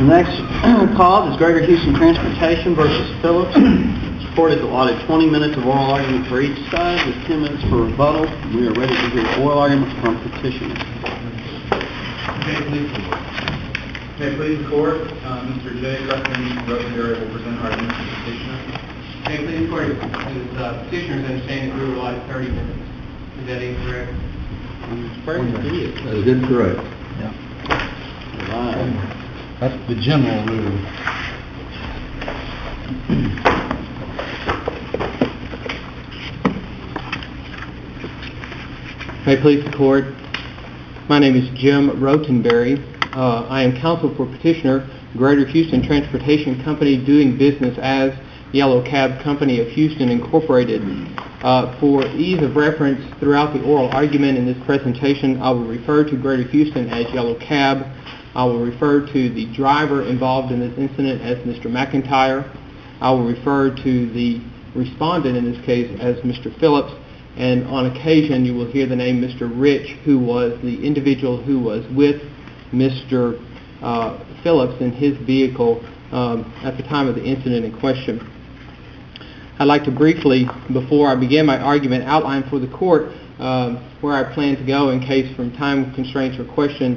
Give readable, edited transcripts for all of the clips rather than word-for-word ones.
The next cause is Greater Houston Transportation versus Phillips. The court has allotted 20 minutes of oral argument for each side with 10 minutes for rebuttal. We are ready to hear oral argument from petitioners. May it please the court, Mr. J. Rosenberry will present argument for petitioner. May it please the court, petitioners understand that we were allotted 30 minutes. Is that incorrect? That is incorrect. Yeah. That's the general rule. May it please the court, my name is Jim Rotenberry. I am counsel for petitioner, Greater Houston Transportation Company, doing business as Yellow Cab Company of Houston, Incorporated. For ease of reference throughout the oral argument in this presentation, I will refer to Greater Houston as Yellow Cab. I will refer to the driver involved in this incident as Mr. McIntyre. I will refer to the respondent in this case as Mr. Phillips. And on occasion, you will hear the name Mr. Rich, who was the individual who was with Mr. Phillips in his vehicle at the time of the incident in question. I'd like to briefly, before I begin my argument, outline for the court where I plan to go in case from time constraints or questions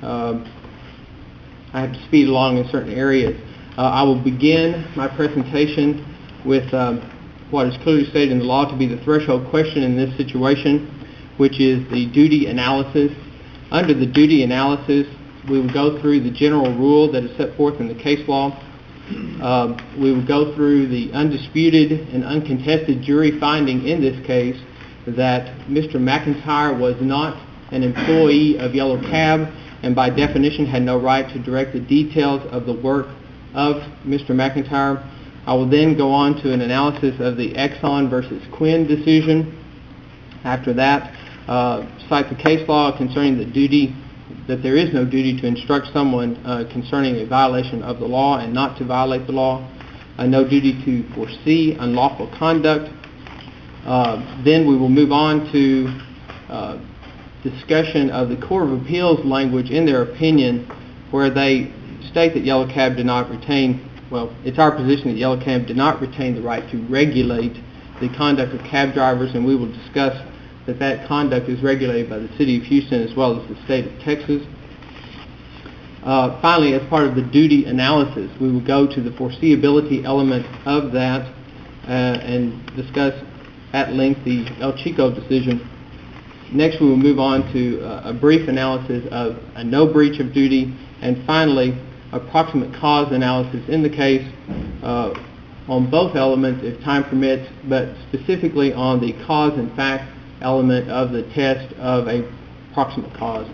I have to speed along in certain areas. I will begin my presentation with what is clearly stated in the law to be the threshold question in this situation, which is the duty analysis. Under the duty analysis, we will go through the general rule that is set forth in the case law. We will go through the undisputed and uncontested jury finding in this case that Mr. McIntyre was not an employee of Yellow Cab and by definition had no right to direct the details of the work of Mr. McIntyre. I will then go on to an analysis of the Exxon versus Quinn decision. After that, cite the case law concerning the duty, that there is no duty to instruct someone concerning a violation of the law and not to violate the law. No duty to foresee unlawful conduct. Then we will move on to discussion of the Court of Appeals language in their opinion where they state that Yellow Cab did not retain, well, it's our position that Yellow Cab did not retain the right to regulate the conduct of cab drivers, and we will discuss that that conduct is regulated by the City of Houston as well as the State of Texas. Finally, as part of the duty analysis, we will go to the foreseeability element of that and discuss at length the El Chico decision. Next, we will move on to a brief analysis of a no breach of duty, and finally, approximate cause analysis in the case on both elements if time permits, but specifically on the cause and fact element of the test of a proximate cause.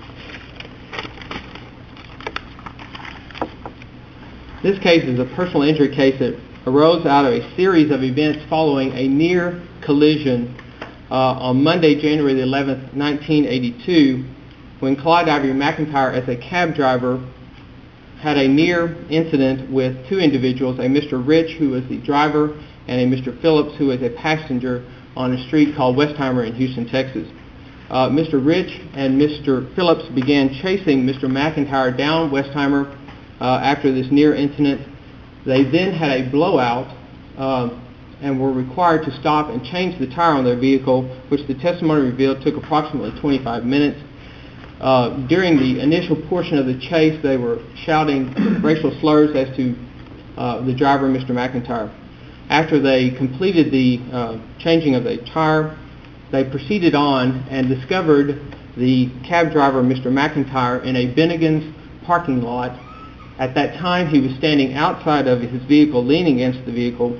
This case is a personal injury case that arose out of a series of events following a near collision on Monday, January the 11th, 1982, when Clyde Ivory McIntyre, as a cab driver, had a near incident with two individuals, a Mr. Rich, who was the driver, and a Mr. Phillips, who was a passenger, on a street called Westheimer in Houston, Texas. Mr. Rich and Mr. Phillips began chasing Mr. McIntyre down Westheimer after this near incident. They then had a blowout and were required to stop and change the tire on their vehicle, which the testimony revealed took approximately 25 minutes. During the initial portion of the chase, they were shouting racial slurs as to the driver, Mr. McIntyre. After they completed the changing of the tire, they proceeded on and discovered the cab driver, Mr. McIntyre, in a Bennigan's parking lot. At that time, he was standing outside of his vehicle, leaning against the vehicle.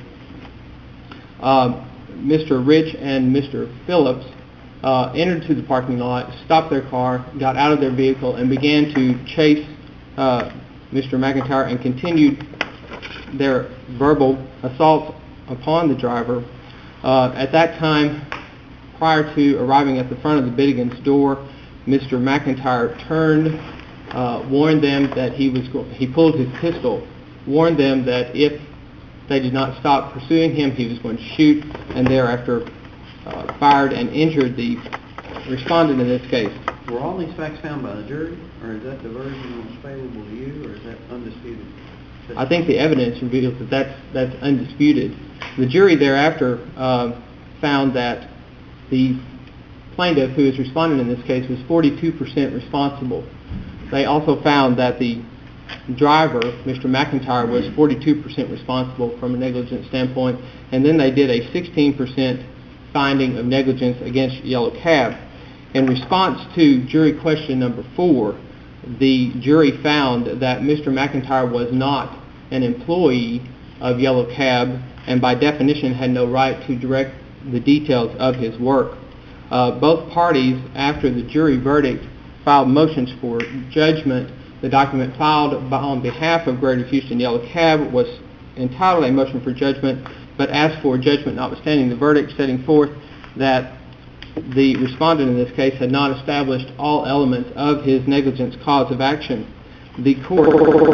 Mr. Rich and Mr. Phillips entered to the parking lot, stopped their car, got out of their vehicle, and began to chase Mr. McIntyre and continued their verbal assault upon the driver. At that time, prior to arriving at the front of the Bennigan's door, Mr. McIntyre turned, warned them that he pulled his pistol, warned them that if they did not stop pursuing him, he was going to shoot, and thereafter fired and injured the respondent in this case. Were all these facts found by the jury, or is that the version that was favorable to you, or is that undisputed? I think the evidence reveals that that's undisputed. The jury thereafter found that the plaintiff, who is respondent in this case, was 42% responsible. They also found that the driver, Mr. McIntyre, was 42% responsible from a negligence standpoint, and then they did a 16% finding of negligence against Yellow Cab. In response to jury question number 4, the jury found that Mr. McIntyre was not an employee of Yellow Cab and by definition had no right to direct the details of his work. Both parties, after the jury verdict, filed motions for judgment. The document filed on behalf of Greater Houston Yellow Cab was entitled a motion for judgment, but asked for judgment notwithstanding the verdict, setting forth that the respondent in this case had not established all elements of his negligence cause of action. The court,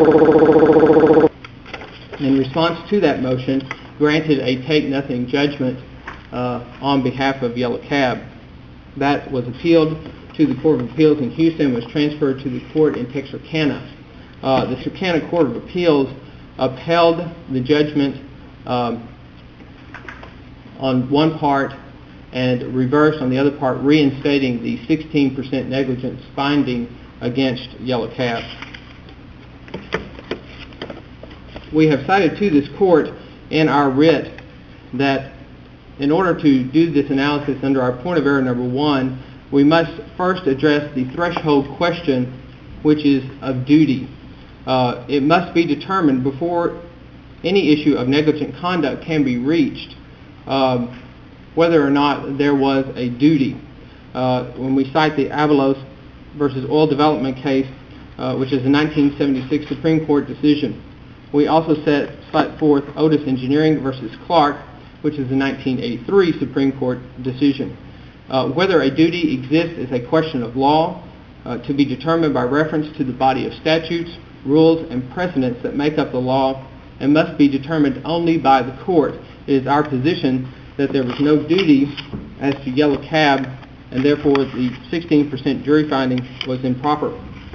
in response to that motion, granted a take-nothing judgment on behalf of Yellow Cab. That was appealed to the Court of Appeals in Houston and was transferred to the court in Texarkana. The Texarkana Court of Appeals upheld the judgment on one part and reversed on the other part, reinstating the 16% negligence finding against Yellow Cab. We have cited to this court in our writ that in order to do this analysis under our point of error number 1, we must first address the threshold question, which is of duty. It must be determined before any issue of negligent conduct can be reached whether or not there was a duty. When we cite the Avalos versus Oil Development case, which is a 1976 Supreme Court decision, we also cite forth Otis Engineering versus Clark, which is a 1983 Supreme Court decision. Whether a duty exists is a question of law to be determined by reference to the body of statutes, rules, and precedents that make up the law and must be determined only by the court. It is our position that there was no duty as to Yellow Cab, and therefore the 16% jury finding was improper.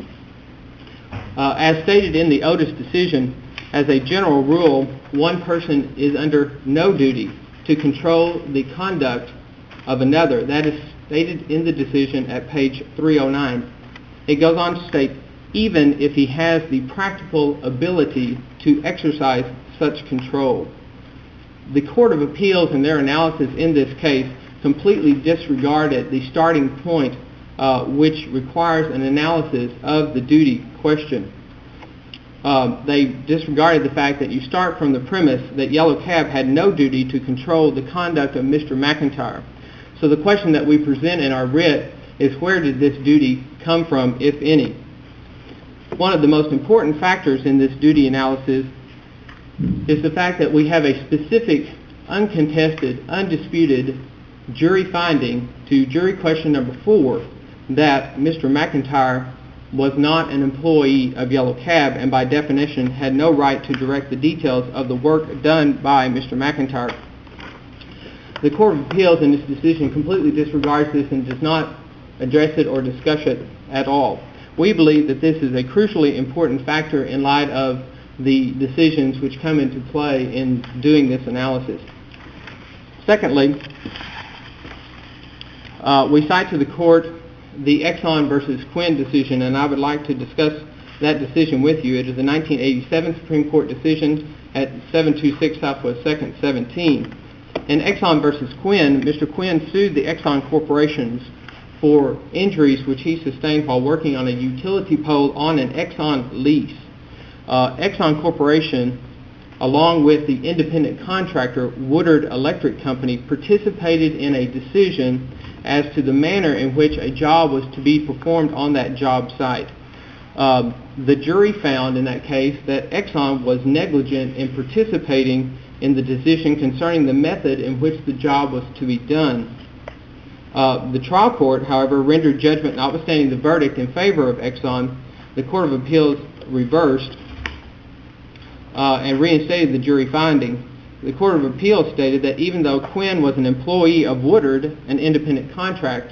As stated in the Otis decision, as a general rule, one person is under no duty to control the conduct of another. That is stated in the decision at page 309. It goes on to state, even if he has the practical ability to exercise such control. The Court of Appeals in their analysis in this case completely disregarded the starting point, which requires an analysis of the duty question. They disregarded the fact that you start from the premise that Yellow Cab had no duty to control the conduct of Mr. McIntyre. So the question that we present in our writ is, where did this duty come from, if any? One of the most important factors in this duty analysis is the fact that we have a specific, uncontested, undisputed jury finding to jury question number 4 that Mr. McIntyre was not an employee of Yellow Cab and by definition had no right to direct the details of the work done by Mr. McIntyre. The Court of Appeals in this decision completely disregards this and does not address it or discuss it at all. We believe that this is a crucially important factor in light of the decisions which come into play in doing this analysis. Secondly, we cite to the court the Exxon versus Quinn decision, and I would like to discuss that decision with you. It is a 1987 Supreme Court decision at 726 Southwest 2nd, 17. In Exxon versus Quinn, Mr. Quinn sued the Exxon corporations for injuries which he sustained while working on a utility pole on an Exxon lease. Exxon Corporation, along with the independent contractor Woodard Electric Company, participated in a decision as to the manner in which a job was to be performed on that job site. The jury found in that case that Exxon was negligent in participating in the decision concerning the method in which the job was to be done. The trial court, however, rendered judgment notwithstanding the verdict in favor of Exxon. The Court of Appeals reversed and reinstated the jury finding. The Court of Appeals stated that even though Quinn was an employee of Woodard, an independent contractor,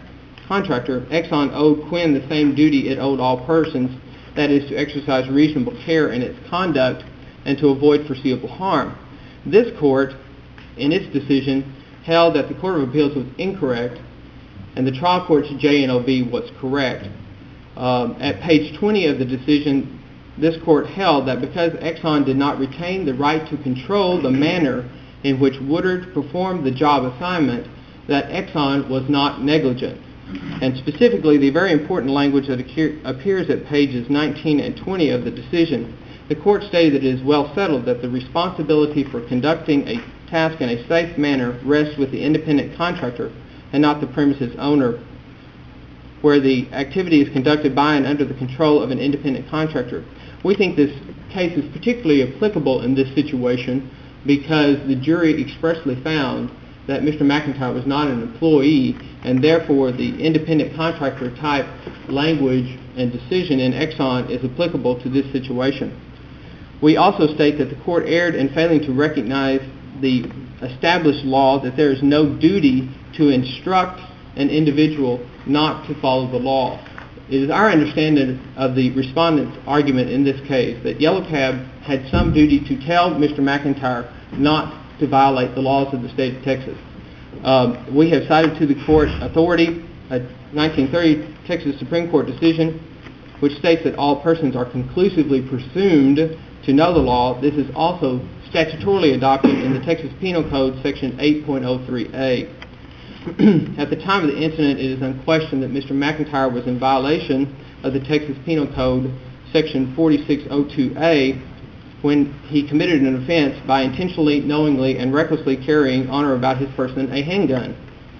contractor, Exxon owed Quinn the same duty it owed all persons, that is, to exercise reasonable care in its conduct and to avoid foreseeable harm. This court, in its decision, held that the Court of Appeals was incorrect and the trial court's J&OB was correct. At page 20 of the decision, this court held that because Exxon did not retain the right to control the manner in which Woodard performed the job assignment, that Exxon was not negligent. And specifically, the very important language that appears at pages 19 and 20 of the decision, the court stated that it is well settled that the responsibility for conducting a task in a safe manner rests with the independent contractor and not the premises owner, where the activity is conducted by and under the control of an independent contractor. We think this case is particularly applicable in this situation because the jury expressly found that Mr. McIntyre was not an employee, and therefore the independent contractor type language and decision in Exxon is applicable to this situation. We also state that the court erred in failing to recognize the established law that there is no duty to instruct an individual not to follow the law. It is our understanding of the respondent's argument in this case that Yellow Cab had some duty to tell Mr. McIntyre not to violate the laws of the state of Texas. We have cited to the court authority a 1930 Texas Supreme Court decision which states that all persons are conclusively presumed to know the law. This is also statutorily adopted in the Texas Penal Code, section 8.03a. At the time of the incident, it is unquestioned that Mr. McIntyre was in violation of the Texas Penal Code, section 4602a, when he committed an offense by intentionally, knowingly, and recklessly carrying on or about his person a handgun.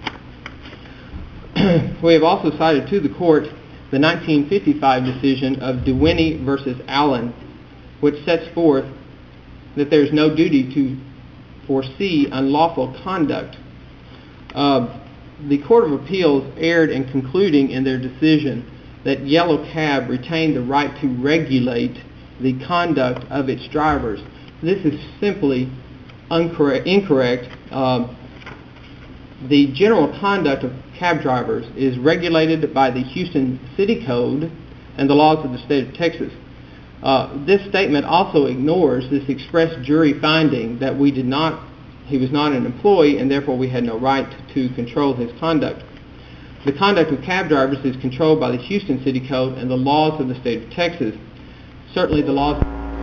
We have also cited to the court the 1955 decision of DeWinney v. Allen, which sets forth that there is no duty to foresee unlawful conduct. The Court of Appeals erred in concluding in their decision that Yellow Cab retained the right to regulate the conduct of its drivers. This is simply incorrect. The general conduct of cab drivers is regulated by the Houston City Code and the laws of the state of Texas. This statement also ignores this express jury finding that he was not an employee and therefore we had no right to control his conduct. The conduct of cab drivers is controlled by the Houston City Code and the laws of the state of Texas. Certainly the laws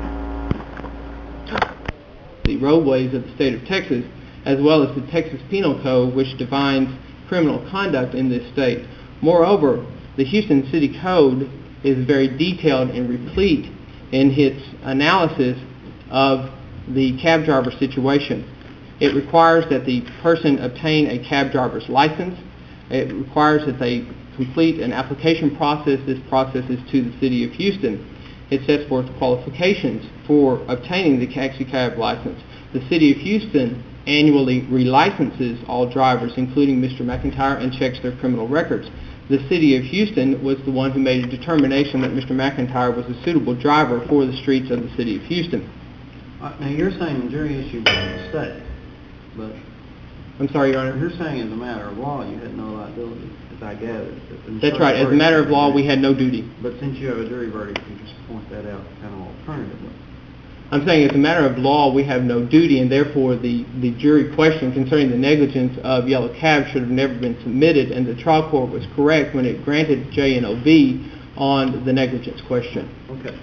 of the roadways of the state of Texas, as well as the Texas Penal Code, which defines criminal conduct in this state. Moreover, the Houston City Code is very detailed and replete in its analysis of the cab driver situation. It requires that the person obtain a cab driver's license. It requires that they complete an application process. This process is to the City of Houston. It sets forth qualifications for obtaining the taxi cab license. The City of Houston annually relicenses all drivers, including Mr. McIntyre, and checks their criminal records. The City of Houston was the one who made a determination that Mr. McIntyre was a suitable driver for the streets of the City of Houston. Now you're saying the jury issue was a mistake, but I'm sorry, Your Honor. you're saying as a matter of law you had no liability, as I gathered. That's right. As a matter of law, we had no duty. But since you have a jury verdict, you just point that out kind of alternatively. I'm saying as a matter of law, we have no duty, and therefore the jury question concerning the negligence of Yellow Cab should have never been submitted, and the trial court was correct when it granted J&OB on the negligence question. Okay.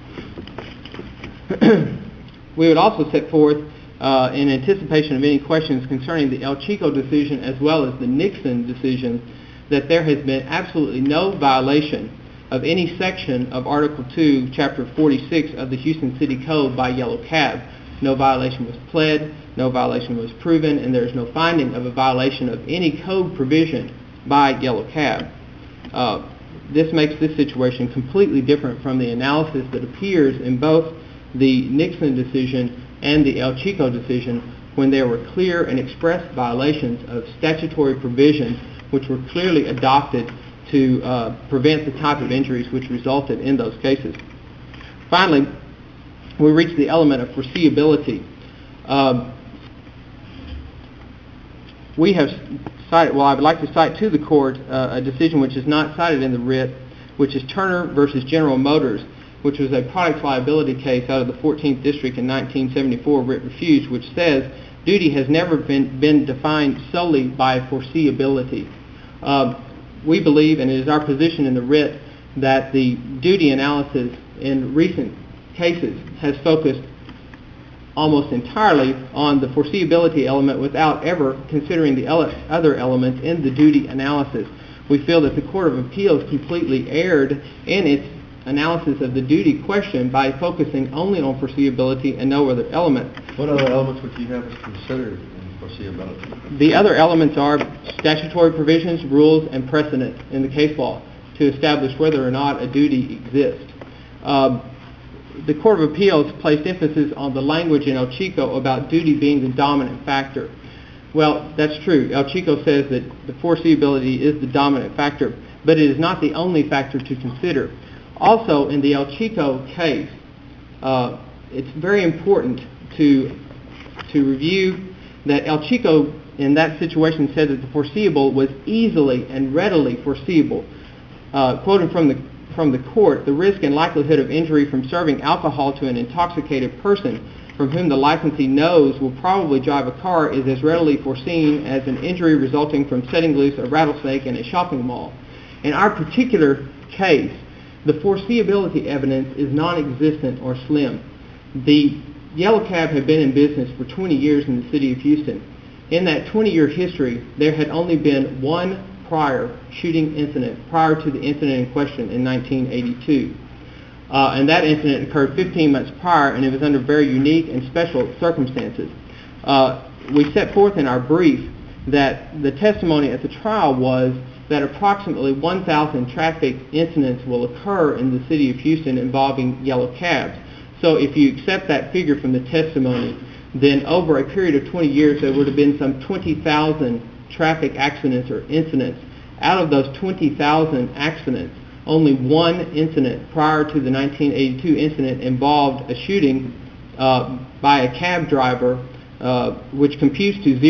We would also set forth, in anticipation of any questions concerning the El Chico decision as well as the Nixon decision, that there has been absolutely no violation of any section of Article 2, Chapter 46 of the Houston City Code by Yellow Cab. No violation was pled, no violation was proven, and there is no finding of a violation of any code provision by Yellow Cab. This makes this situation completely different from the analysis that appears in both the Nixon decision and the El Chico decision, when there were clear and express violations of statutory provisions which were clearly adopted to prevent the type of injuries which resulted in those cases. Finally, we reach the element of foreseeability. we have cited, well, I would like to cite to the court a decision which is not cited in the writ, which is Turner versus General Motors, which was a products liability case out of the 14th District in 1974, writ refused, which says duty has never been defined solely by foreseeability. We believe, and it is our position in the writ, that the duty analysis in recent cases has focused almost entirely on the foreseeability element without ever considering the other elements in the duty analysis. We feel that the Court of Appeals completely erred in its analysis of the duty question by focusing only on foreseeability and no other element. What other elements would you have us consider in foreseeability? The other elements are statutory provisions, rules, and precedent in the case law to establish whether or not a duty exists. The Court of Appeals placed emphasis on the language in El Chico about duty being the dominant factor. Well, that's true. El Chico says that the foreseeability is the dominant factor, but it is not the only factor to consider. Also, in the El Chico case, it's very important to review that El Chico in that situation said that the foreseeable was easily and readily foreseeable. Quoting from the court, the risk and likelihood of injury from serving alcohol to an intoxicated person from whom the licensee knows will probably drive a car is as readily foreseen as an injury resulting from setting loose a rattlesnake in a shopping mall. In our particular case, the foreseeability evidence is non-existent or slim. The Yellow Cab had been in business for 20 years in the city of Houston. In that 20-year history, there had only been one prior shooting incident prior to the incident in question in 1982. And that incident occurred 15 months prior, and it was under very unique and special circumstances. We set forth in our brief that the testimony at the trial was that approximately 1,000 traffic incidents will occur in the city of Houston involving yellow cabs. So if you accept that figure from the testimony, then over a period of 20 years there would have been some 20,000 traffic accidents or incidents. Out of those 20,000 accidents, only one incident prior to the 1982 incident involved a shooting by a cab driver, which computes to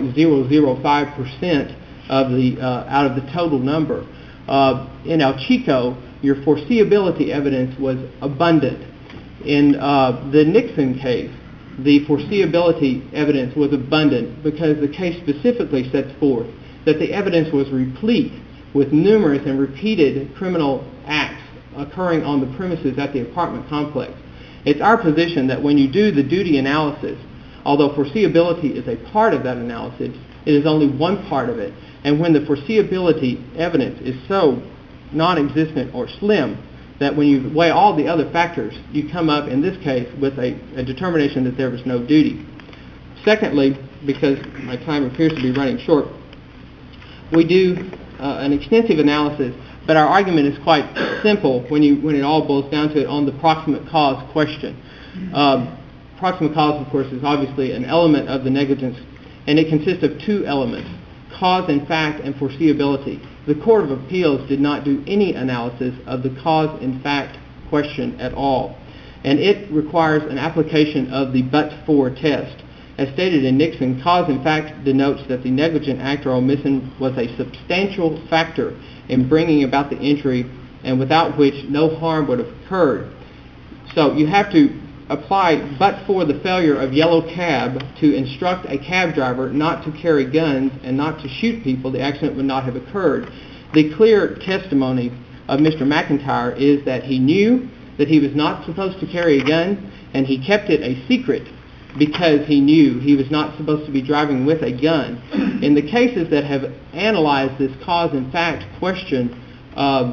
0.005% of the out of the total number. In El Chico, your foreseeability evidence was abundant. In the Nixon case, the foreseeability evidence was abundant because the case specifically sets forth that the evidence was replete with numerous and repeated criminal acts occurring on the premises at the apartment complex. It's our position that when you do the duty analysis, although foreseeability is a part of that analysis, it is only one part of it. And when the foreseeability evidence is so non-existent or slim that when you weigh all the other factors, you come up in this case with a determination that there was no duty. Secondly, because my time appears to be running short, we do an extensive analysis, but our argument is quite simple when it all boils down to it on the proximate cause question. Proximate cause, of course, is obviously an element of the negligence, and it consists of two elements: cause in fact and foreseeability. The Court of Appeals did not do any analysis of the cause in fact question at all, and it requires an application of the but-for test. As stated in Nixon, cause in fact denotes that the negligent act or omission was a substantial factor in bringing about the injury and without which no harm would have occurred. So you have to apply but for the failure of Yellow Cab to instruct a cab driver not to carry guns and not to shoot people, the accident would not have occurred. The clear testimony of Mr. McIntyre is that he knew that he was not supposed to carry a gun, and he kept it a secret because he knew he was not supposed to be driving with a gun. In the cases that have analyzed this cause and fact question, the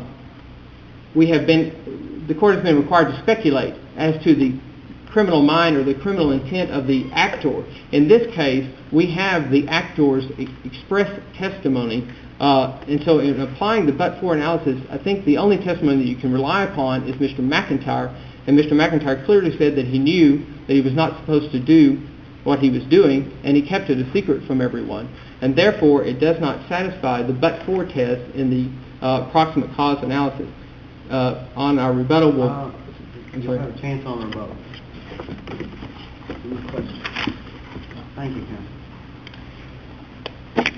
court has been required to speculate as to the criminal mind or the criminal intent of the actor. In this case, we have the actor's express testimony, and so in applying the but-for analysis, I think the only testimony that you can rely upon is Mr. McIntyre, and Mr. McIntyre clearly said that he knew that he was not supposed to do what he was doing, and he kept it a secret from everyone, and therefore it does not satisfy the but-for test in the proximate cause analysis. On our rebuttal, you'll have a chance on rebuttal. Any questions? Thank you, Counsel.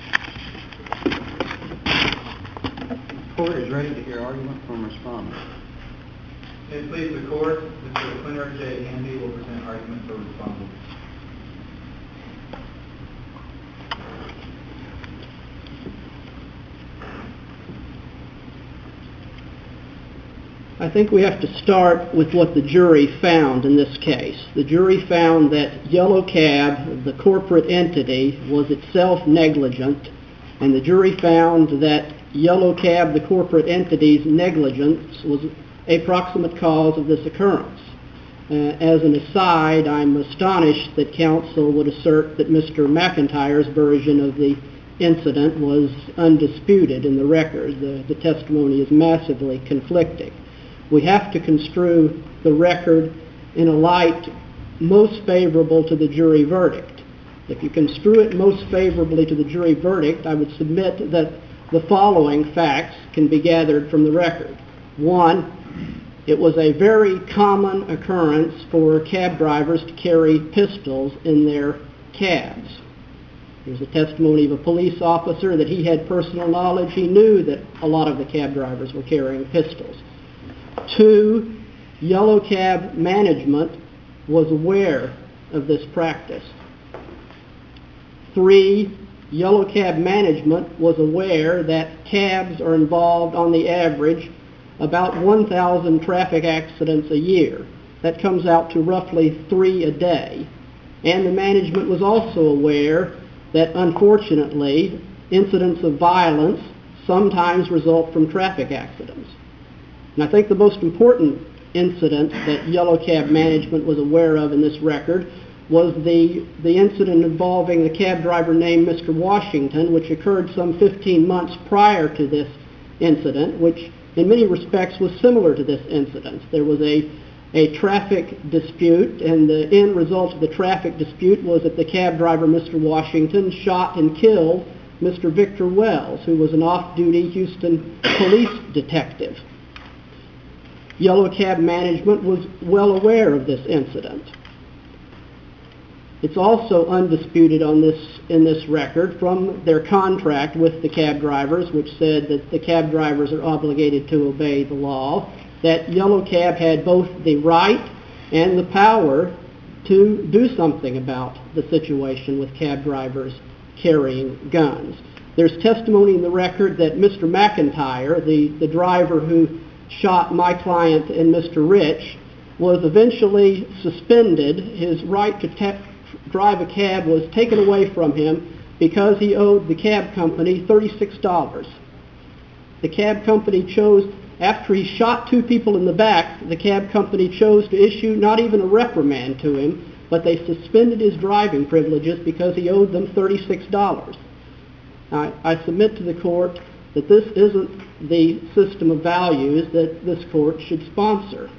Court is ready to hear argument from respondent. May it please the court, Mr. Leonard J. Handy will present argument for respondent. I think we have to start with what the jury found in this case. The jury found that Yellow Cab, the corporate entity, was itself negligent, and the jury found that Yellow Cab, the corporate entity's negligence, was a proximate cause of this occurrence. As an aside, I'm astonished that counsel would assert that Mr. McIntyre's version of the incident was undisputed in the record. The testimony is massively conflicting. We have to construe the record in a light most favorable to the jury verdict. If you construe it most favorably to the jury verdict, I would submit that the following facts can be gathered from the record. One, it was a very common occurrence for cab drivers to carry pistols in their cabs. There's a testimony of a police officer that he had personal knowledge. He knew that a lot of the cab drivers were carrying pistols. Two, Yellow Cab management was aware of this practice. Three, Yellow Cab management was aware that cabs are involved on the average about 1,000 traffic accidents a year. That comes out to roughly 3 a day. And the management was also aware that, unfortunately, incidents of violence sometimes result from traffic accidents. And I think the most important incident that Yellow Cab management was aware of in this record was the incident involving the cab driver named Mr. Washington, which occurred some 15 months prior to this incident, which in many respects was similar to this incident. There was a traffic dispute, and the end result of the traffic dispute was that the cab driver, Mr. Washington, shot and killed Mr. Victor Wells, who was an off-duty Houston police detective. Yellow Cab management was well aware of this incident. It's also undisputed in this record from their contract with the cab drivers, which said that the cab drivers are obligated to obey the law, that Yellow Cab had both the right and the power to do something about the situation with cab drivers carrying guns. There's testimony in the record that Mr. McIntyre, the driver who shot my client and Mr. Rich, was eventually suspended. His right to drive a cab was taken away from him because he owed the cab company $36. The cab company chose, after he shot 2 people in the back, the cab company chose to issue not even a reprimand to him, but they suspended his driving privileges because he owed them $36. I submit to the court that this isn't the system of values that this court should sponsor.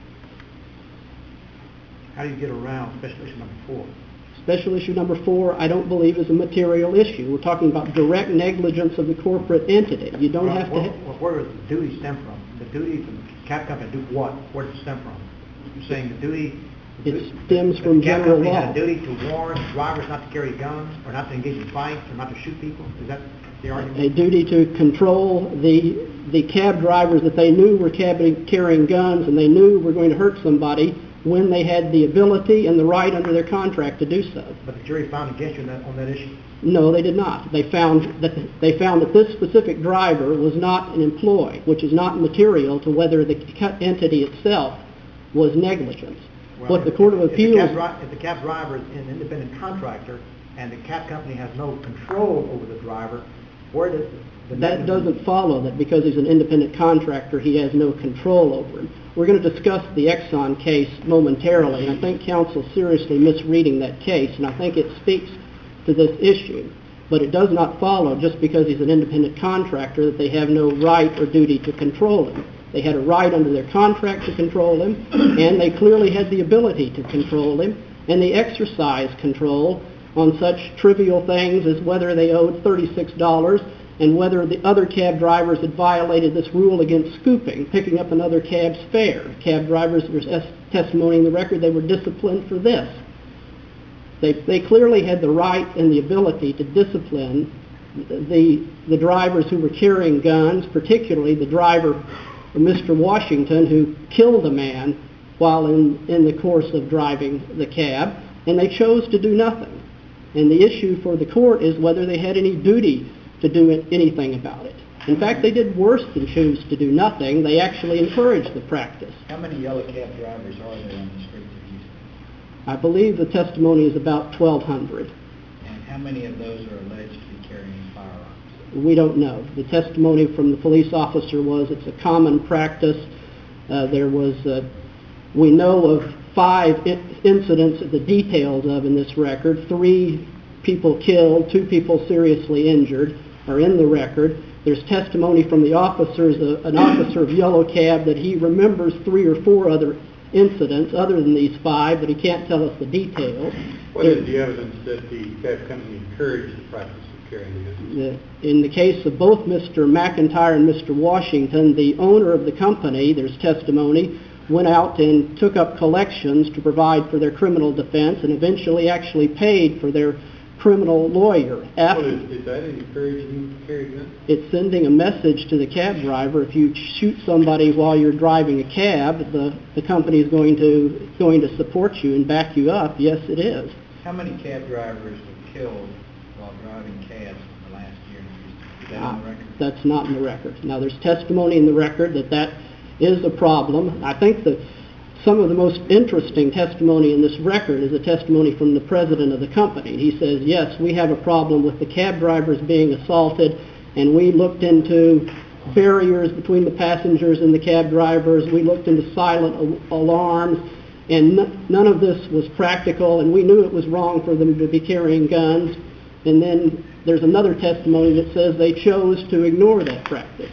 How do you get around special issue number 4? Special issue number 4, I don't believe is a material issue. We're talking about direct negligence of the corporate entity. You don't have to... Where does the duty stem from? The duty from the cab company to do what? Where does it stem from? You're saying the duty... It stems from general law. The cab company had a duty to warn drivers not to carry guns, or not to engage in fights, or not to shoot people? Is that the argument? A duty to control the cab drivers that they knew were carrying guns and they knew were going to hurt somebody when they had the ability and the right under their contract to do so. But the jury found against you on that issue? No, they did not. They found that this specific driver was not an employee, which is not material to whether the entity itself was negligent. Well, what the Court of Appeals... If the cab driver is an independent contractor and the cab company has no control over the driver, where does the... That doesn't follow that because he's an independent contractor, he has no control over him. We're going to discuss the Exxon case momentarily, and I think counsel's seriously misreading that case, and I think it speaks to this issue. But it does not follow just because he's an independent contractor that they have no right or duty to control him. They had a right under their contract to control him, and they clearly had the ability to control him, and they exercised control on such trivial things as whether they owed $36 and whether the other cab drivers had violated this rule against scooping, picking up another cab's fare. Cab drivers, there's testimony in the record, they were disciplined for this. They clearly had the right and the ability to discipline the drivers who were carrying guns, particularly the driver, Mr. Washington, who killed a man while in the course of driving the cab, and they chose to do nothing. And the issue for the court is whether they had any duty to do anything about it. In fact, they did worse than choose to do nothing. They actually encouraged the practice. How many yellow cab drivers are there on the streets of Houston? I believe the testimony is about 1,200. And how many of those are alleged to be carrying firearms? We don't know. The testimony from the police officer was it's a common practice. We know of 5 incidents, the details of in this record. 3 people killed, 2 people seriously injured are in the record. There's testimony from the officers, an officer of Yellow Cab, that he remembers 3 or 4 other incidents other than these 5, but he can't tell us the details. What is the evidence that the cab company encouraged the practice of carrying guns? In the case of both Mr. McIntyre and Mr. Washington, the owner of the company, there's testimony, went out and took up collections to provide for their criminal defense and eventually actually paid for their criminal lawyer. Is that encouraging you to carry guns? It's sending a message to the cab driver. If you shoot somebody while you're driving a cab, the company is going to support you and back you up. Yes, it is. How many cab drivers were killed while driving cabs in the last year in Houston? Is that on the record? That's not in the record. Now, there's testimony in the record that is a problem. I think that some of the most interesting testimony in this record is a testimony from the president of the company. He says, yes, we have a problem with the cab drivers being assaulted, and we looked into barriers between the passengers and the cab drivers. We looked into silent alarms, and none of this was practical, and we knew it was wrong for them to be carrying guns. And then there's another testimony that says they chose to ignore that practice.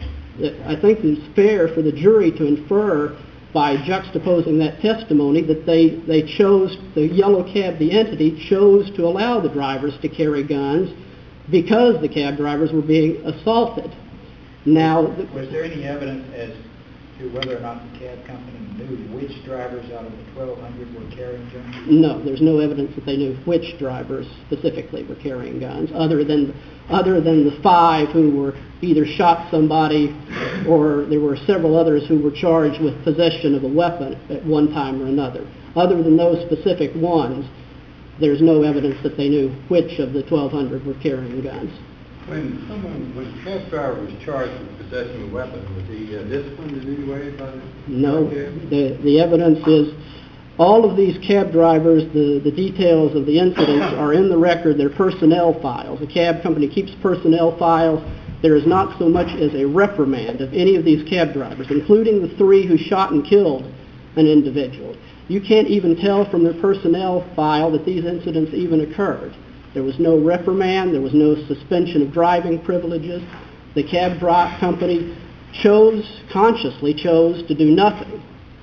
I think it's fair for the jury to infer by juxtaposing that testimony that they chose, the Yellow Cab, the entity, chose to allow the drivers to carry guns because the cab drivers were being assaulted. Now, was there any evidence as to whether or not the cab company knew which drivers out of the 1,200 were carrying guns? No, there's no evidence that they knew which drivers specifically were carrying guns, other than the 5 who were either shot somebody, or there were several others who were charged with possession of a weapon at one time or another. Other than those specific ones, there's no evidence that they knew which of the 1,200 were carrying guns. When the cab driver was charged with possessing a weapon, was he disciplined in any way by the No. cab? The evidence is all of these cab drivers, the details of the incidents are in the record. They're personnel files. The cab company keeps personnel files. There is not so much as a reprimand of any of these cab drivers, including the 3 who shot and killed an individual. You can't even tell from their personnel file that these incidents even occurred. There was no reprimand. There was no suspension of driving privileges. The cab company consciously chose to do nothing.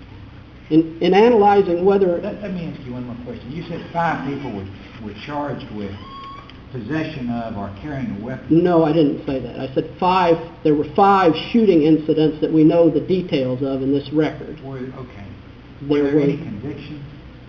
In analyzing whether... Let me ask you one more question. You said 5 people were charged with possession of or carrying a weapon. No, I didn't say that. I said 5. There were 5 shooting incidents that we know the details of in this record. Okay. Were there any convictions?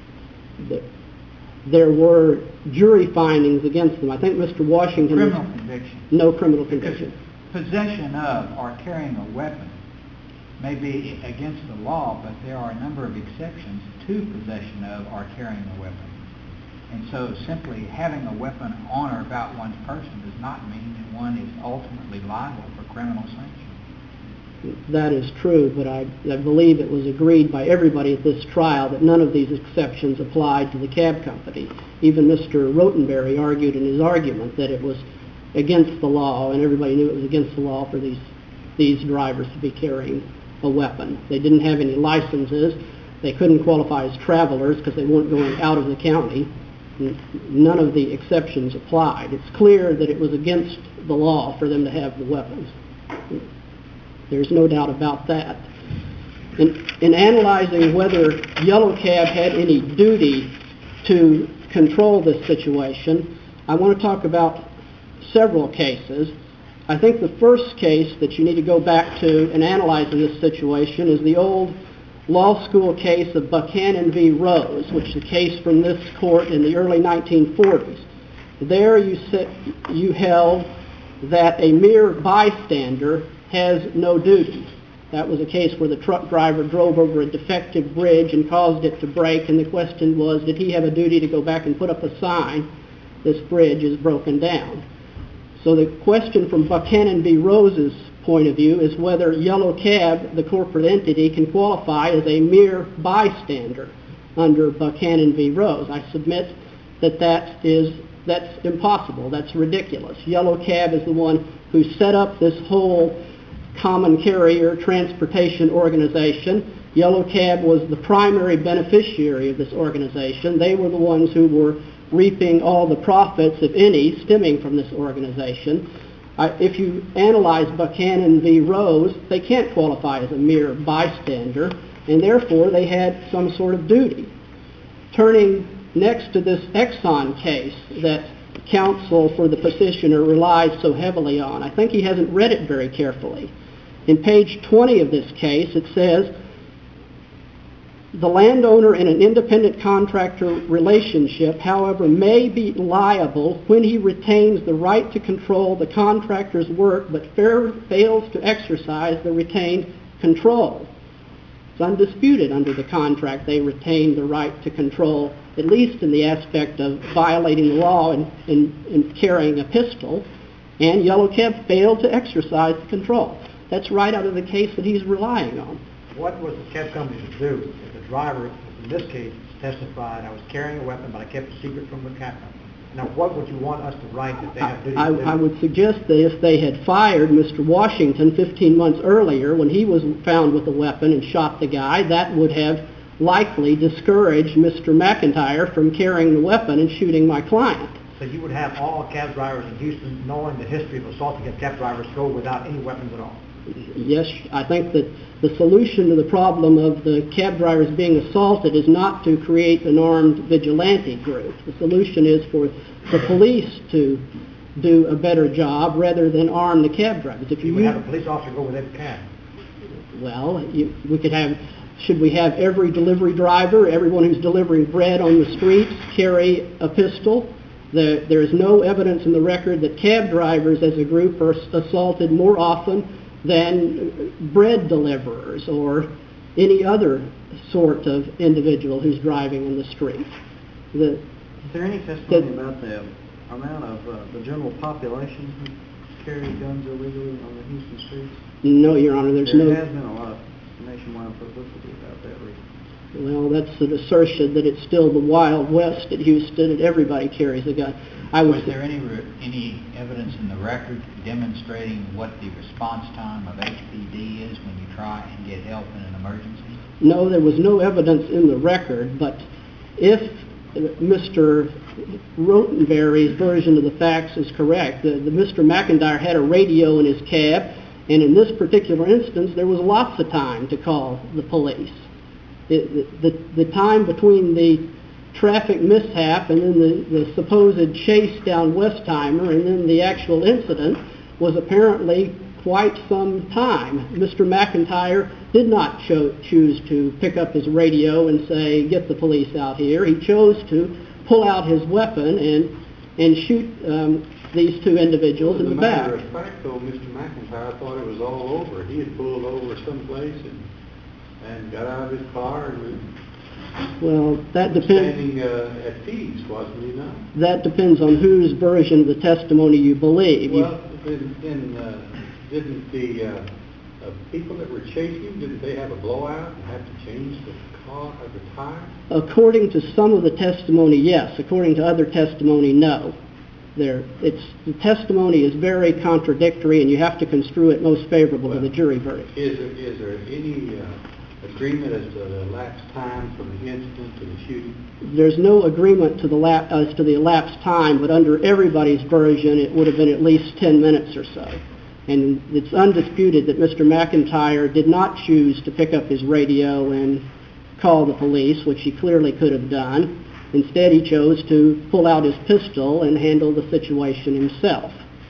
There were jury findings against them. I think Mr. Washington... Criminal conviction? No criminal conviction. Possession of or carrying a weapon may be against the law, but there are a number of exceptions to possession of or carrying a weapon. And so simply having a weapon on or about one's person does not mean that one is ultimately liable for criminal sanction. That is true, but I believe it was agreed by everybody at this trial that none of these exceptions applied to the cab company. Even Mr. Rotenberry argued in his argument that it was against the law, and everybody knew it was against the law for these drivers to be carrying a weapon. They didn't have any licenses. They couldn't qualify as travelers because they weren't going out of the county. None of the exceptions applied. It's clear that it was against the law for them to have the weapons. There's no doubt about that. In analyzing whether Yellow Cab had any duty to control this situation, I want to talk about several cases. I think the first case that you need to go back to in analyzing this situation is the old law school case of Buchanan v. Rose, which is a case from this court in the early 1940s. There you held that a mere bystander has no duty. That was a case where the truck driver drove over a defective bridge and caused it to break, and the question was, did he have a duty to go back and put up a sign, this bridge is broken down? So the question from Buchanan v. Rose's point of view is whether Yellow Cab, the corporate entity, can qualify as a mere bystander under Buchanan v. Rose. I submit that that's impossible. That's ridiculous. Yellow Cab is the one who set up this whole common carrier transportation organization. Yellow Cab was the primary beneficiary of this organization. They were the ones who were reaping all the profits, if any, stemming from this organization. If you analyze Buchanan v. Rose, they can't qualify as a mere bystander, and therefore they had some sort of duty. Turning next to this Exxon case that counsel for the petitioner relies so heavily on, I think he hasn't read it very carefully. In page 20 of this case, it says, the landowner in an independent contractor relationship, however, may be liable when he retains the right to control the contractor's work but fails to exercise the retained control. It's undisputed under the contract they retain the right to control, at least in the aspect of violating the law and carrying a pistol, and Yellow Cab failed to exercise the control. That's right out of the case that he's relying on. What was the cab company to do if the driver, in this case, testified, I was carrying a weapon, but I kept it secret from the cab company? Now, what would you want us to write that they have duty to do? I would suggest that if they had fired Mr. Washington 15 months earlier when he was found with a weapon and shot the guy, that would have likely discouraged Mr. McIntyre from carrying the weapon and shooting my client. So you would have all cab drivers in Houston knowing the history of assault against cab drivers go without any weapons at all? Yes, I think that the solution to the problem of the cab drivers being assaulted is not to create an armed vigilante group. The solution is for the police to do a better job rather than arm the cab drivers. If you would have a police officer go with every cab. Well, we could have, should we have every delivery driver, everyone who's delivering bread on the streets, carry a pistol? There is no evidence in the record that cab drivers as a group are assaulted more often than bread deliverers or any other sort of individual who's driving in the street. Is there any testimony about the amount of the general population who carry guns illegally on the Houston streets? No, Your Honor, There has been a lot of nationwide publicity about that recently. Well, that's an assertion that it's still the Wild West at Houston and everybody carries a gun. Was there any evidence in the record demonstrating what the response time of HPD is when you try and get help in an emergency? No, there was no evidence in the record, but if Mr. Rotenberry's version of the facts is correct, Mr. McIntyre had a radio in his cab, and in this particular instance, there was lots of time to call the police. The time between the traffic mishap and then the supposed chase down Westheimer and then the actual incident was apparently quite some time. Mr. McIntyre did not choose to pick up his radio and say, get the police out here. He chose to pull out his weapon and shoot these two individuals in the back. As a matter of fact, though, Mr. McIntyre thought it was all over. He had pulled over someplace and got out of his car and that depends. Standing at peace, wasn't he not? That depends on whose version of the testimony you believe. Well, didn't the people that were chasing him, didn't they have a blowout and have to change the car or the tire? According to some of the testimony, yes. According to other testimony, no. The testimony is very contradictory, and you have to construe it most favorable to the jury verdict. Is there any agreement as to the elapsed time from the incident to the shooting? There's no agreement as to the elapsed time, but under everybody's version, it would have been at least 10 minutes or so. And it's undisputed that Mr. McIntyre did not choose to pick up his radio and call the police, which he clearly could have done. Instead, he chose to pull out his pistol and handle the situation himself.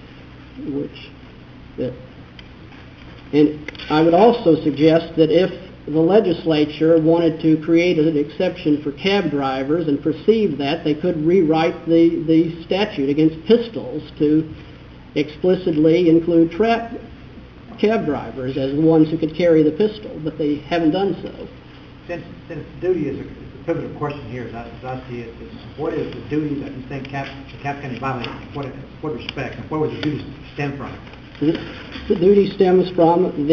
And I would also suggest that if the legislature wanted to create an exception for cab drivers and perceived that, they could rewrite the statute against pistols to explicitly include cab drivers as the ones who could carry the pistol, but they haven't done so. Since duty is a pivotal question here, as I see it, is what is the duty that you think the cab company violated? What respect, and where would the duty stem from? The duty stems from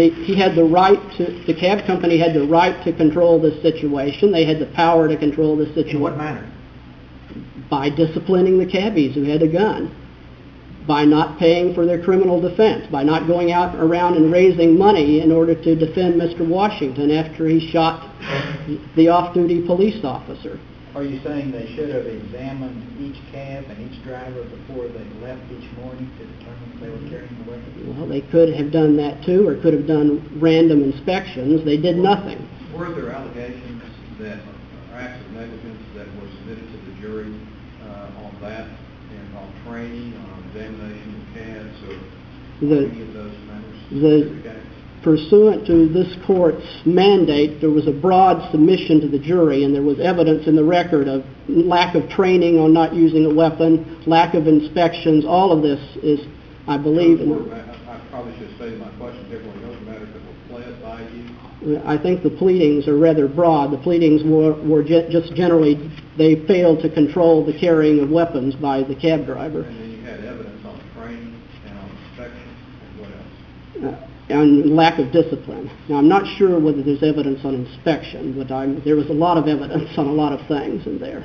the cab company had the right to control this situation. They had the power to control this situation. In what manner? By disciplining the cabbies who had a gun, by not paying for their criminal defense, by not going out around and raising money in order to defend Mr. Washington after he shot the off-duty police officer. Are you saying they should have examined each cab and each driver before they left each morning to determine if they were carrying a weapon? Well, they could have done that too, or could have done random inspections. They did nothing. Were there allegations that or acts of negligence that were submitted to the jury on that, and on training, on examination of cabs, or any of those matters? Pursuant to this court's mandate, there was a broad submission to the jury, and there was evidence in the record of lack of training on not using a weapon, lack of inspections. All of this is, I believe... I probably should say my question differently. Those matters that were pled by you? I think the pleadings are rather broad. The pleadings were just generally, they failed to control the carrying of weapons by the cab driver. And then you had evidence on training and on inspection, and what else? And lack of discipline. Now, I'm not sure whether there's evidence on inspection, but there was a lot of evidence on a lot of things in there.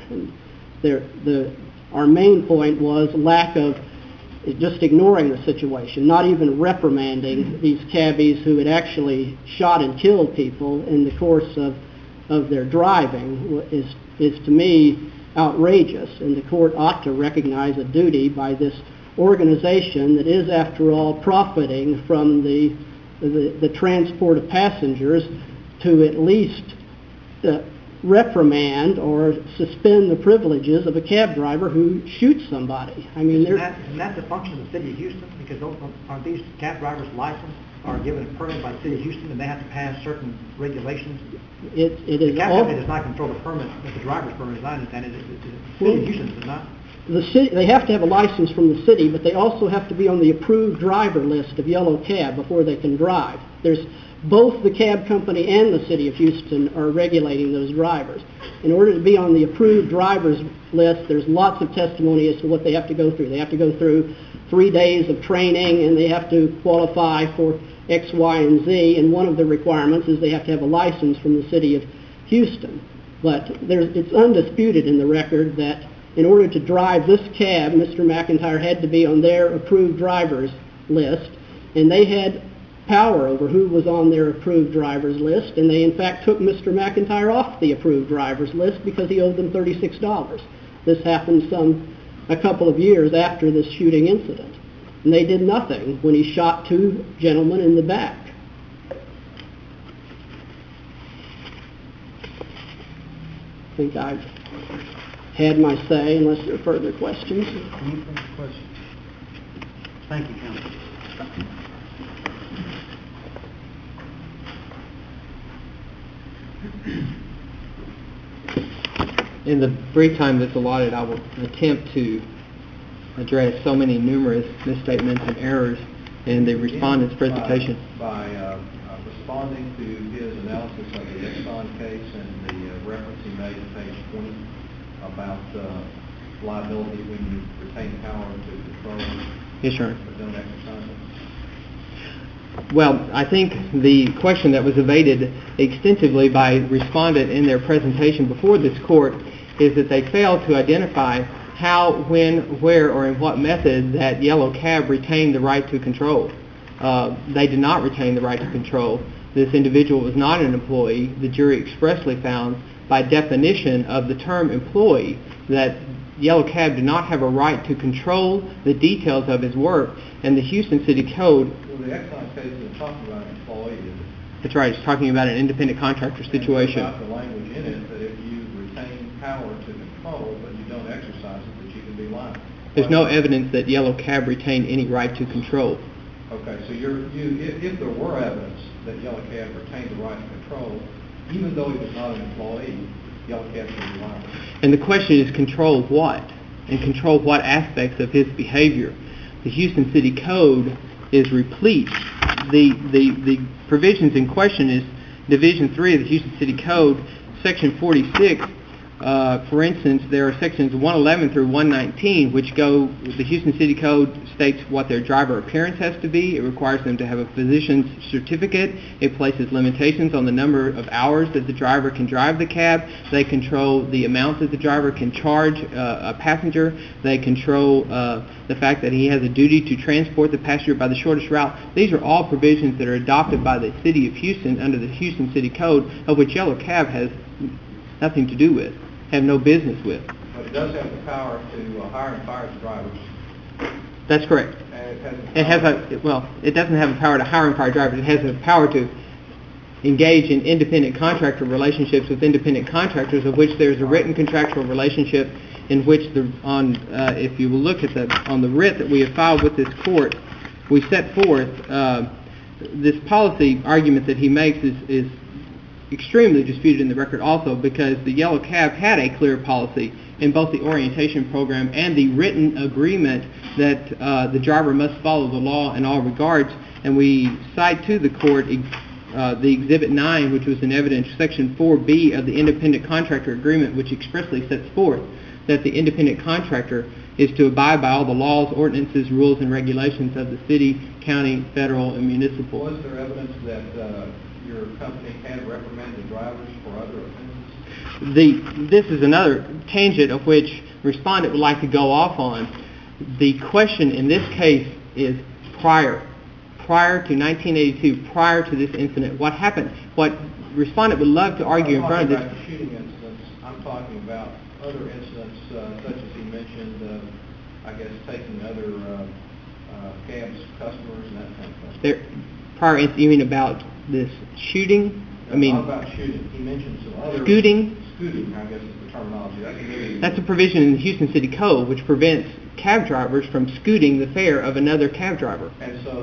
And our main point was lack of just ignoring the situation, not even reprimanding these cabbies who had actually shot and killed people in the course of their driving is to me outrageous, and the court ought to recognize a duty by this organization that is, after all, profiting from the transport of passengers to at least reprimand or suspend the privileges of a cab driver who shoots somebody. I mean, isn't that the function of the city of Houston? Because aren't these cab drivers licensed or given a permit by the city of Houston, and they have to pass certain regulations? It is the cab company does not control the permit, but the driver's permit, as I understand it, the city of Houston does not. The city, they have to have a license from the city, but they also have to be on the approved driver list of Yellow Cab before they can drive. Both the cab company and the city of Houston are regulating those drivers. In order to be on the approved driver's list, there's lots of testimony as to what they have to go through. They have to go through 3 days of training, and they have to qualify for X, Y, and Z, and one of the requirements is they have to have a license from the city of Houston. But it's undisputed in the record that in order to drive this cab, Mr. McIntyre had to be on their approved driver's list, and they had power over who was on their approved driver's list, and they in fact took Mr. McIntyre off the approved driver's list because he owed them $36. This happened a couple of years after this shooting incident, and they did nothing when he shot 2 gentlemen in the back. I think I've had my say, unless there are further questions. Any further questions? Thank you, Counsel. In the brief time that's allotted, I will attempt to address so many numerous misstatements and errors in the respondent's presentation. By responding to his analysis of the Exxon case and the reference he made to page 20 about liability when you retain power to control Yes, sir. but don't exercise it. Well, I think the question that was evaded extensively by respondent in their presentation before this court is that they failed to identify how, when, where, or in what method that Yellow Cab retained the right to control. They did not retain the right to control. This individual was not an employee. The jury expressly found, by definition of the term employee, that Yellow Cab did not have a right to control the details of his work, and the Houston City Code... Well, the Exxon case is talking about an employee, isn't it? That's right. It's talking about an independent contractor situation. And there's the language in it that if you retain power to control, but you don't exercise it, that you can be liable. There's no evidence that Yellow Cab retained any right to control. Okay, so if there were evidence that Yellow Cab retained the right to control, even though he was not an employee, Yellow Cab should be liable. And the question is, control what? And control what aspects of his behavior? the Houston City Code is replete. The provisions in question is Division 3 of the Houston City Code, Section 46. For instance, there are sections 111 through 119, which the Houston City Code states what their driver appearance has to be. It requires them to have a physician's certificate. It places limitations on the number of hours that the driver can drive the cab. They control the amount that the driver can charge a passenger. They control the fact that he has a duty to transport the passenger by the shortest route. These are all provisions that are adopted by the City of Houston under the Houston City Code, of which Yellow Cab has nothing to do with, have no business with. But it does have the power to hire and fire its drivers. That's correct. And it doesn't have the power to hire and fire drivers. It has the power to engage in independent contractor relationships with independent contractors, of which there's a written contractual relationship in which if you will look at on the writ that we have filed with this court, we set forth this policy argument that he makes is extremely disputed in the record also, because the Yellow Cab had a clear policy in both the orientation program and the written agreement that the driver must follow the law in all regards. And we cite to the court the Exhibit 9, which was in evidence, Section 4B of the Independent Contractor Agreement, which expressly sets forth that the independent contractor is to abide by all the laws, ordinances, rules, and regulations of the city, county, federal, and municipal. Was there evidence that your company had reprimanded drivers for other offenses? This is another tangent of which respondent would like to go off on. The question in this case is prior to 1982, prior to this incident, what happened? What respondent would love to argue in front of this. I'm talking about the shooting incidents. I'm talking about other incidents, such as he mentioned, I guess, taking other cabs, customers, and that kind of thing. You mean about this shooting? Not about shooting. He mentioned some other... Scooting? Scooting, I guess is the terminology. That's a provision in the Houston City Code which prevents cab drivers from scooting the fare of another cab driver. And so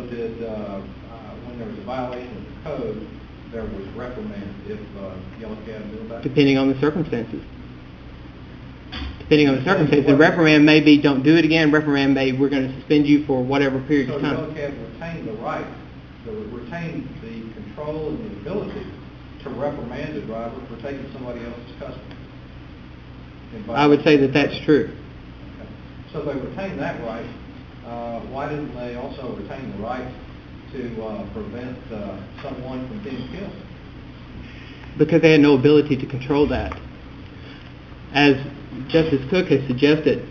when there was a violation of the code, there was reprimand if Yellow Cab knew about it? Depending on the circumstances. The reprimand may be don't do it again. Reprimand may we're going to suspend you for whatever period of time. So Yellow Cab retained the right, retained the control and the ability to reprimand a driver for taking somebody else's customer. I would say that that's true. Okay. So they retained that right. Why didn't they also retain the right to prevent someone from being killed? Because they had no ability to control that. As Justice Cook has suggested,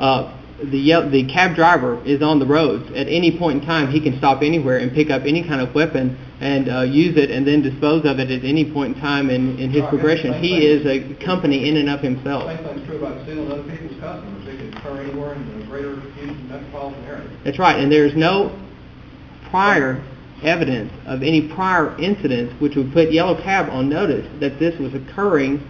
the cab driver is on the roads. At any point in time, he can stop anywhere and pick up any kind of weapon and use it and then dispose of it at any point in time in his progression. He is a company in and of himself. The same thing's true about stealing other people's customers. It can occur anywhere in the greater Houston metropolitan area. That's right, and there's no prior evidence of any prior incidents which would put Yellow Cab on notice that this was occurring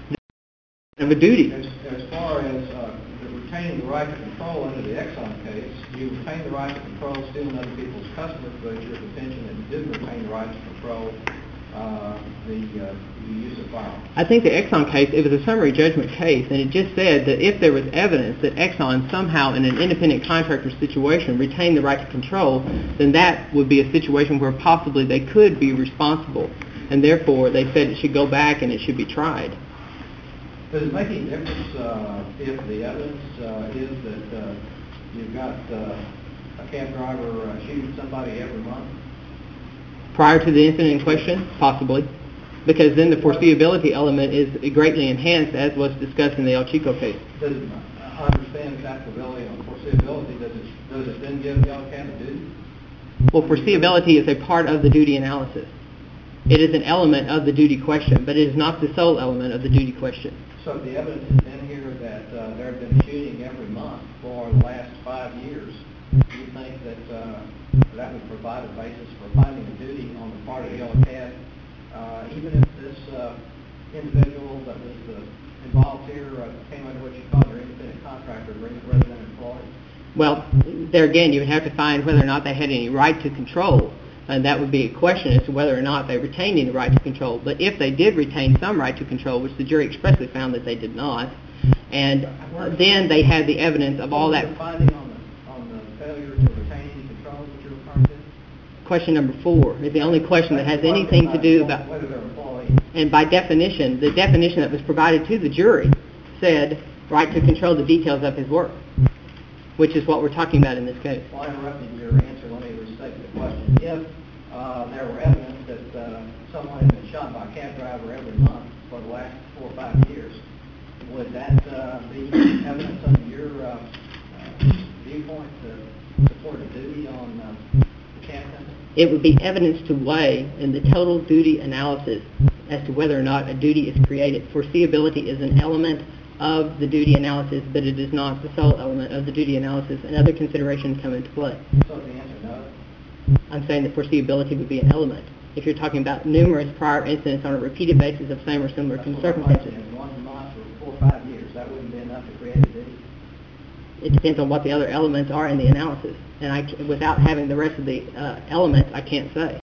of a duty. As far as retaining the right to control under the Exxon case, you retain the right to control stealing other people's customers, but it's your contention that you didn't retain the right to control the use of firearms. I think the Exxon case, it was a summary judgment case, and it just said that if there was evidence that Exxon somehow in an independent contractor situation retained the right to control, then that would be a situation where possibly they could be responsible, and therefore they said it should go back and it should be tried. Does it make any difference if the evidence is that you've got a cab driver shooting somebody every month? Prior to the incident in question? Possibly. Because then the foreseeability element is greatly enhanced, as was discussed in the El Chico case. Does it understand its applicability on foreseeability? Does it then give Yellow Cab a duty? Well, foreseeability is a part of the duty analysis. It is an element of the duty question, but it is not the sole element of the duty question. So if the evidence is in here that there have been shooting every month for the last 5 years, do you think that that would provide a basis for finding a duty on the part of Yellow Cab, even if this individual that was involved here came under what you call your independent contractor agreement rather than employee? Well, there again, you would have to find whether or not they had any right to control. And that would be a question as to whether or not they retained any right to control. But if they did retain some right to control, which the jury expressly found that they did not, and then they had the evidence of all that. Finding on the failure failure to retain any control that you're referring to? Question number 4 is the only question that has anything to do about... Whether they're employees. And by definition, the definition that was provided to the jury said right to control the details of his work, which is what we're talking about in this case. Well, I interrupted your answer. Let me restate the question. If there were evidence that someone had been shot by a cab driver every month for the last 4 or 5 years, would that be evidence under your viewpoint to support a duty on the cab company? It would be evidence to weigh in the total duty analysis as to whether or not a duty is created. Foreseeability is an element of the duty analysis, but it is not the sole element of the duty analysis, and other considerations come into play. So the answer no? I'm saying that foreseeability would be an element. If you're talking about numerous prior incidents on a repeated basis of same or similar circumstances. In 1 month for 4 or 5 years, that wouldn't be enough to create a duty? It depends on what the other elements are in the analysis. And without having the rest of the elements, I can't say.